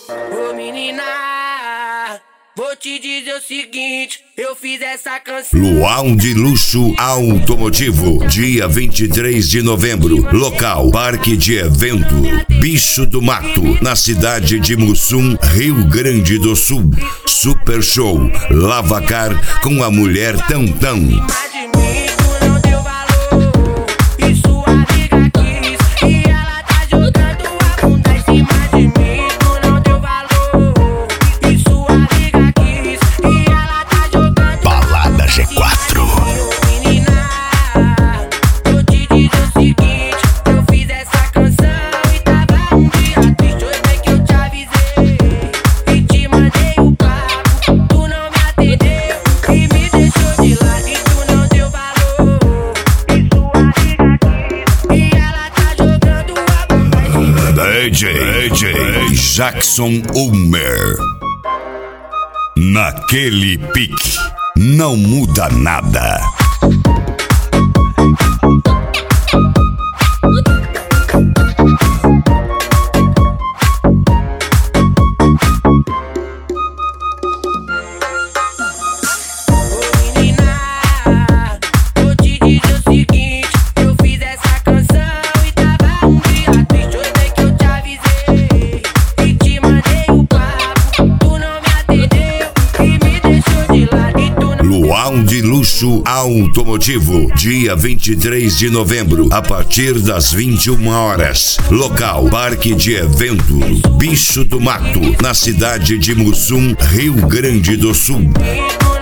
Ô menina, vou te dizer o seguinte, eu fiz essa canção. Luau de Luxo Automotivo, dia 23 de novembro. Local, Parque de Evento, Bicho do Mato, na cidade de Mussum, Rio Grande do Sul. Super show, Lavacar com a mulher Tantão. DJ Jackson Ulmer. Naquele pique, não muda nada. Luau de Luxo Automotivo, dia 23 de novembro, a partir das 21 horas. Local, Parque de Evento, Bicho do Mato, na cidade de Mussum, Rio Grande do Sul.